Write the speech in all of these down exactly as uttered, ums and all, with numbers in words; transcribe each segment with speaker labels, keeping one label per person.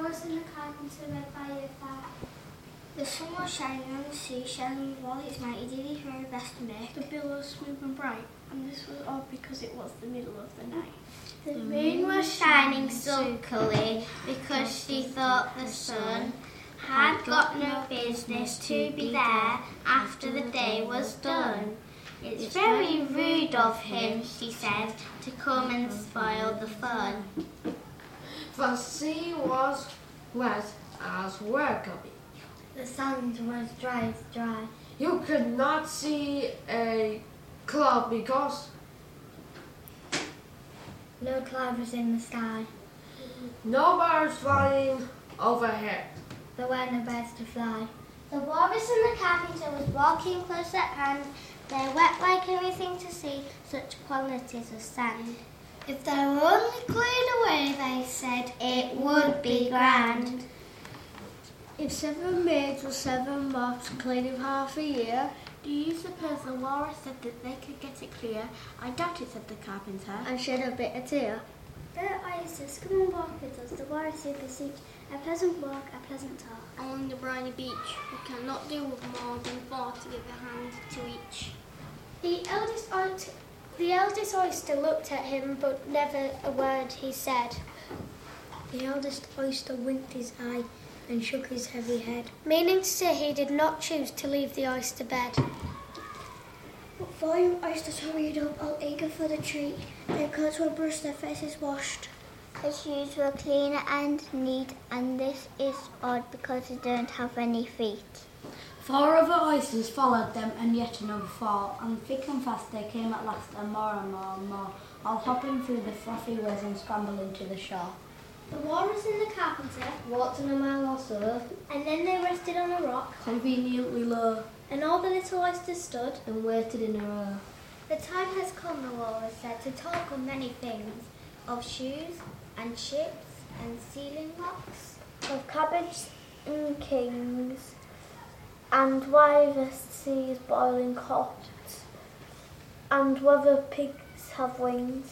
Speaker 1: Walrus and the Carpenter read by year five.
Speaker 2: The sun was shining on the sea, shining with all its might. He did his very best to make
Speaker 3: the billows smooth and bright, and this was all because it was the middle of the night.
Speaker 2: The moon was shining sulkily because she thought the sun had got no business to be there after the day was done. It's very rude of him, she said, to come and spoil the fun.
Speaker 4: The sea was wet as were could be.
Speaker 1: The sand was dry as dry.
Speaker 4: You could not see a cloud because
Speaker 1: no cloud was in the sky.
Speaker 4: No birds flying overhead.
Speaker 1: There were no birds to fly.
Speaker 2: The Walrus and the Carpenter was walking close at hand. They wept like everything to see, such qualities of sand. If they were only cleared away, they said, it would be grand.
Speaker 3: If seven maids or seven moths cleared in half a year, do you suppose the Walrus said that they could get it clear? I doubt it, said the Carpenter,
Speaker 2: and shed a bitter tear.
Speaker 1: There Isis, come and walk with us, the Walrus who beseech. A pleasant walk, a pleasant talk.
Speaker 3: Along the briny beach, we cannot do with more than four to give a hand to each.
Speaker 1: The eldest, oyster, the eldest oyster looked at him, but never a word he said. The eldest oyster winked his eye and shook his heavy head, meaning to say he did not choose to leave the oyster bed. But five oysters hurried up, all eager for the treat. Their coats were brushed, their faces washed.
Speaker 2: Their shoes were clean and neat, and this is odd because they don't have any feet.
Speaker 5: Four other oysters followed them, and yet another four, and thick and fast they came at last, and more and more and more, all hopping through the frothy waves and scrambling to the shore.
Speaker 1: The Walrus and the Carpenter
Speaker 2: Walked on a mile or so,
Speaker 1: and then they rested on a rock,
Speaker 5: Conveniently low,
Speaker 1: and all the little oysters stood.
Speaker 5: and waited in a row.
Speaker 1: The time has come, the Walrus said, to talk of many things, of shoes and ships and sealing rocks,
Speaker 2: of cabbage and kings, and why the sea is boiling hot, and whether pigs have wings.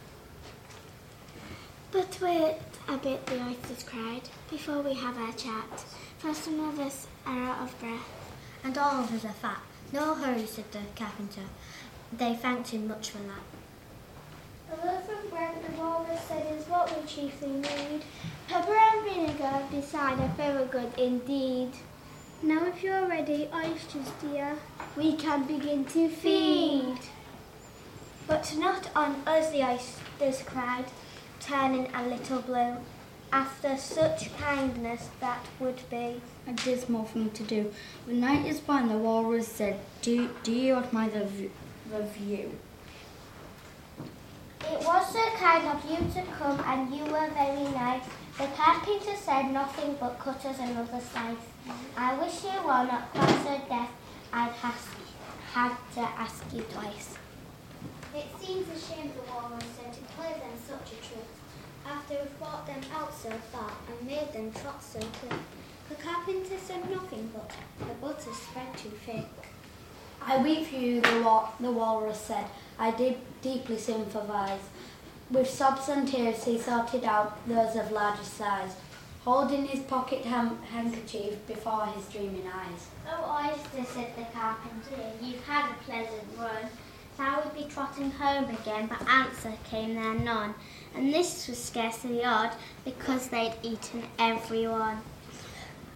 Speaker 1: But wait a bit, the oysters cried, before we have our chat, for some of us are out of breath.
Speaker 2: And all of us are fat. No hurry, said the Carpenter. They thanked him much for that.
Speaker 1: A loaf of bread, the Walrus said, is what we chiefly need. Pepper and vinegar beside are very good indeed. Now if you're ready, oysters dear, we can begin to feed. But not on us, the oysters cried, turning a little blue. After such kindness, that would be
Speaker 5: A dismal thing to do. The night is fine, the Walrus said, do, do you admire the, v- the view?
Speaker 2: It was so kind of you to come, and you were very nice. The Carpenter said nothing but cut us another slice. I wish you were not quite so deaf, I'd has, had to ask you twice.
Speaker 1: It seems a shame, the Walrus said, to play them such a trick, after we've brought them out so far and made them trot so quick. The Carpenter said nothing but the butter spread too thick.
Speaker 5: I weep for you, the, wa- the Walrus said. I did deeply sympathise. With sobs and tears he sorted out those of largest size, holding his pocket ham- handkerchief before his dreaming eyes.
Speaker 2: Oh, oyster, said the Carpenter, you've had a pleasant run. Thou would be trotting home again, but answer came there none. And this was scarcely odd, because they'd eaten every one.